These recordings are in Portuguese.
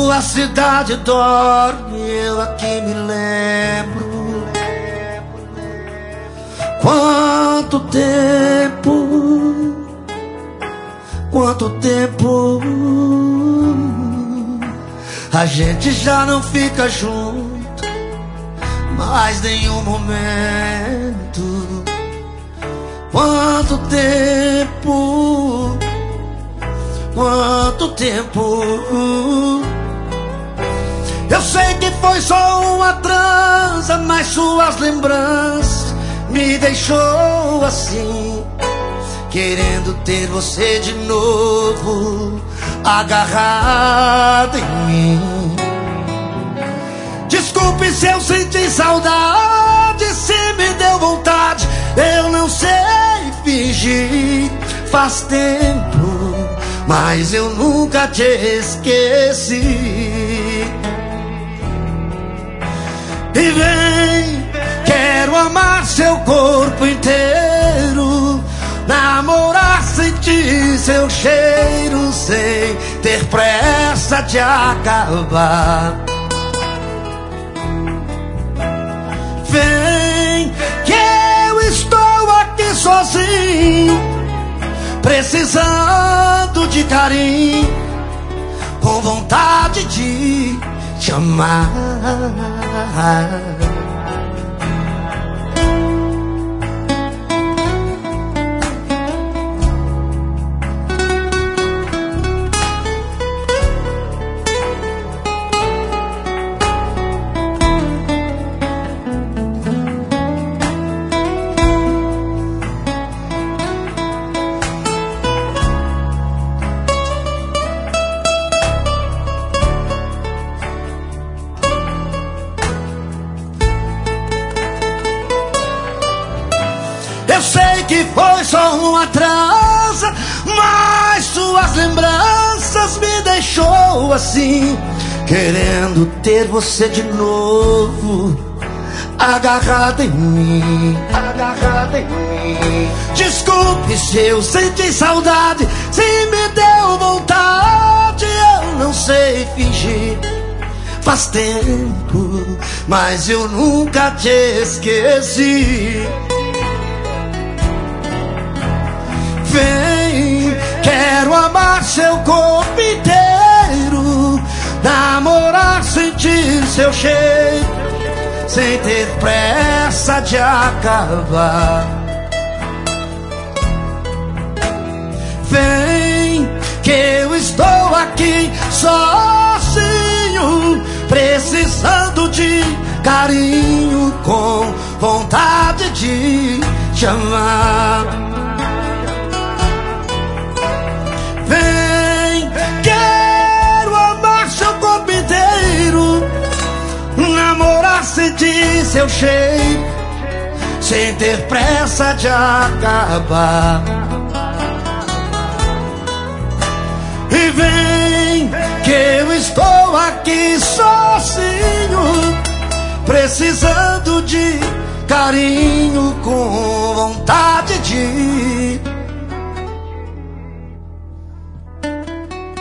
tua cidade dorme, eu aqui me lembro. Quanto tempo a gente já não fica junto, mais nenhum momento. Quanto tempo. Eu sei que foi só uma transa, mas suas lembranças me deixou assim, querendo ter você de novo, agarrado em mim. Desculpe se eu senti saudade, se me deu vontade, eu não sei fingir. Faz tempo, mas eu nunca te esqueci. E vem, quero amar seu corpo inteiro, namorar, sentir seu cheiro, sem ter pressa de acabar. Vem, que eu estou aqui sozinho, precisando de carinho, com vontade de te amar. Eu sei que foi só uma transa, mas suas lembranças me deixou assim, querendo ter você de novo, agarrado em mim, agarrado em mim. Desculpe se eu senti saudade, se me deu vontade, eu não sei fingir. Faz tempo, mas eu nunca te esqueci. Vem, quero amar seu corpo inteiro, namorar, sentir seu cheiro, sem ter pressa de acabar. Vem, que eu estou aqui sozinho, precisando de carinho, com vontade de te amar. Vem, quero amar seu corpo inteiro, namorar, sentir seu cheiro, sem ter pressa de acabar. E vem, que eu estou aqui sozinho, precisando de carinho, com vontade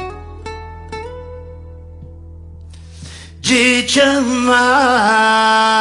de te amar.